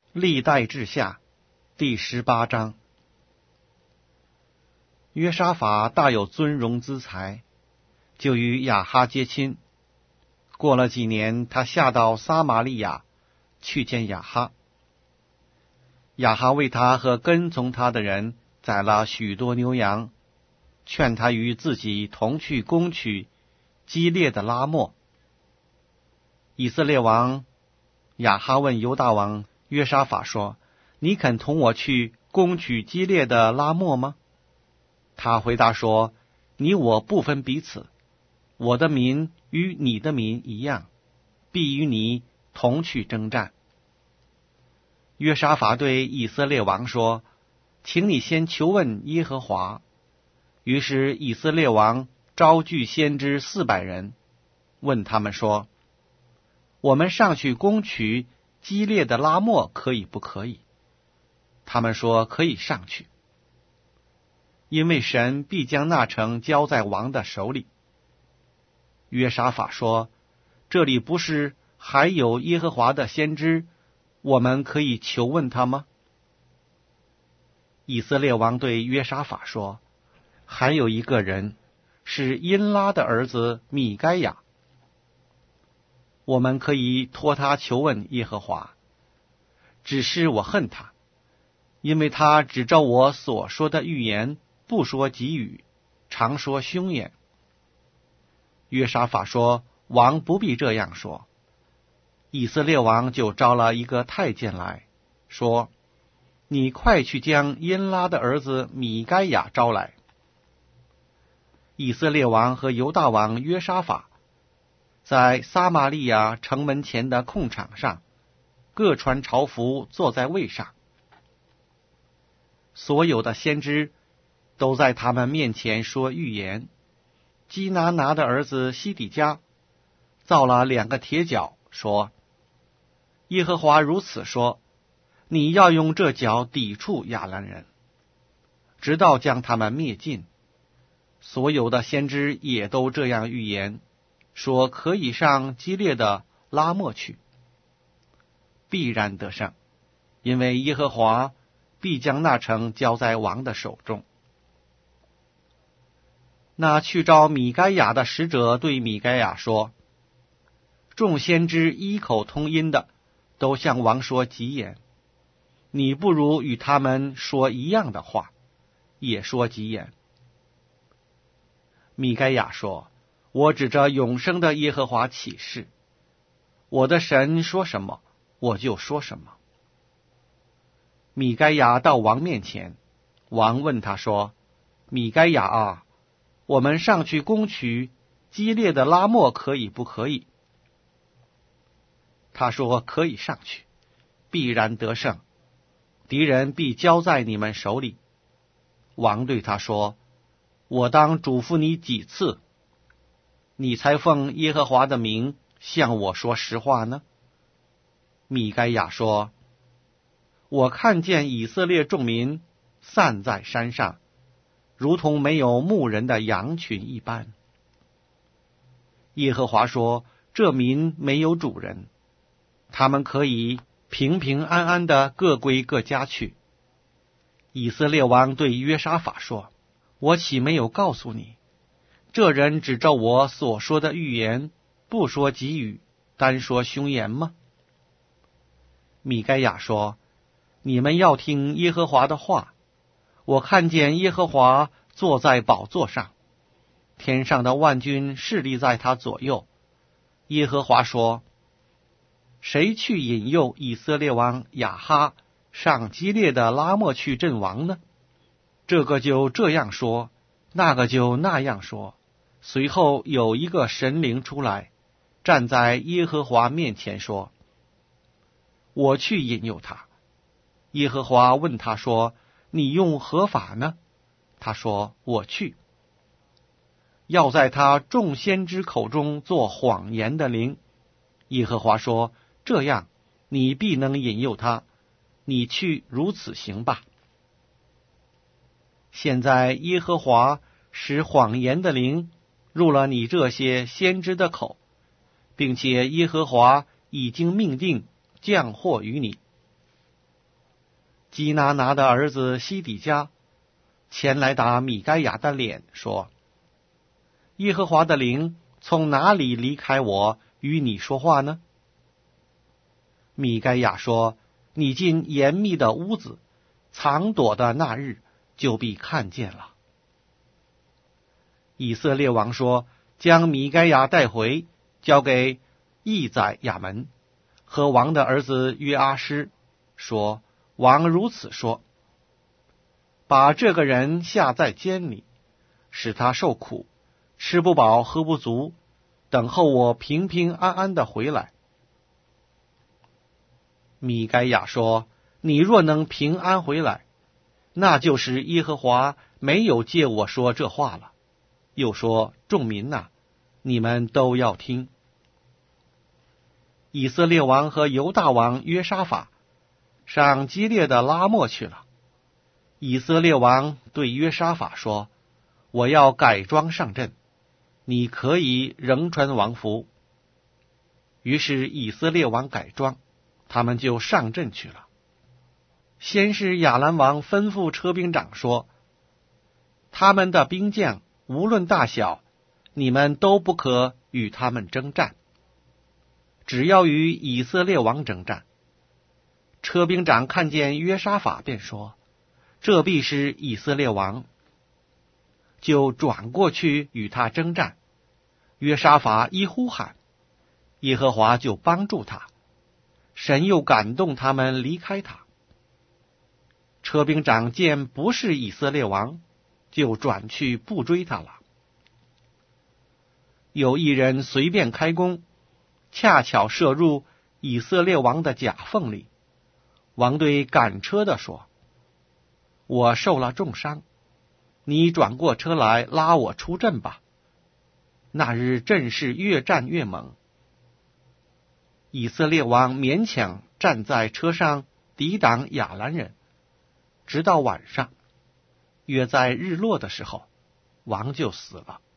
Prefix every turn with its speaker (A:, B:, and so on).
A: 历代志下第18章。约沙法大有尊荣资财，就与亚哈结亲。过了几年，他下到撒玛利亚去见亚哈。亚哈为他和跟从他的人宰了许多牛羊，劝他与自己同去攻取基列的拉末。以色列王亚哈问犹大王约沙法说：你肯同我去攻取基列的拉末吗？他回答说：你我不分彼此，我的民与你的民一样，必与你同去征战。约沙法对以色列王说：请你先求问耶和华。于是以色列王招聚先知400人，问他们说：我们上去攻取基列的拉末可以不可以？他们说可以上去，因为神必将那城交在王的手里。约沙法说：这里不是还有耶和华的先知，我们可以求问他吗？以色列王对约沙法说：还有一个人，是因拉的儿子米该亚，我们可以托他求问耶和华。只是我恨他，因为他只照我所说的预言，不说吉语，常说凶言。约沙法说：王不必这样说。以色列王就招了一个太监来说：你快去将因拉的儿子米该亚招来。以色列王和犹大王约沙法在撒玛利亚城门前的空场上，各穿朝服，坐在位上。所有的先知都在他们面前说预言。基拿拿的儿子西底家造了2个铁角，说：耶和华如此说，你要用这角抵触亚兰人，直到将他们灭尽。所有的先知也都这样预言，说可以上基列的拉末去，必然得胜，因为耶和华必将那城交在王的手中。那去召米该亚的使者对米该亚说：众先知异口同音的都向王说吉言，你不如与他们说一样的话，也说吉言。米该亚说：我指着永生的耶和华起誓，我的神说什么，我就说什么。米该亚到王面前，王问他说：米该亚啊，我们上去攻取基列的拉末可以不可以？他说可以上去，必然得胜，敌人必交在你们手里。王对他说：我当嘱咐你几次，你才奉耶和华的名向我说实话呢？米该亚说：我看见以色列众民散在山上，如同没有牧人的羊群一般。耶和华说：这民没有主人，他们可以平平安安的各归各家去。以色列王对约沙法说：我岂没有告诉你，这人只照我所说的预言，不说吉语，单说凶言吗？米该亚说：你们要听耶和华的话。我看见耶和华坐在宝座上，天上的万军侍立在他左右。耶和华说：谁去引诱以色列王亚哈上基列的拉末去阵亡呢？这个就这样说，那个就那样说。随后有一个神灵出来，站在耶和华面前说：我去引诱他。耶和华问他说：你用何法呢？他说：我去。要在他众先知口中做谎言的灵。耶和华说：这样，你必能引诱他，你去如此行吧。现在耶和华使谎言的灵入了你这些先知的口，并且耶和华已经命定降祸于你。 基拿拿的儿子西底家前来打米该亚的脸，说：耶和华的灵从哪里离开我与你说话呢？米该亚说：你进严密的屋子藏躲的那日，就必看见了。以色列王说：将米该亚带回，交给义宰亚门和王的儿子约阿施，说：王如此说，把这个人下在监里，使他受苦，吃不饱喝不足，等候我平平安安的回来。米该亚说：你若能平安回来，那就是耶和华没有借我说这话了。又说：众民哪，你们都要听。以色列王和犹大王约沙法上基列的拉末去了。以色列王对约沙法说：我要改装上阵，你可以仍穿王服。于是以色列王改装，他们就上阵去了。先是亚兰王吩咐车兵长说：他们的兵将无论大小，你们都不可与他们征战，只要与以色列王征战。车兵长看见约沙法，便说：这必是以色列王，就转过去与他征战。约沙法一呼喊，耶和华就帮助他，神又感动他们离开他。车兵长见不是以色列王，就转去不追他了。有一人随便开弓，恰巧射入以色列王的甲缝里。王对赶车的说：我受了重伤，你转过车来拉我出阵吧。那日阵势越战越猛，以色列王勉强站在车上抵挡亚兰人，直到晚上，约在日落的时候，王就死了。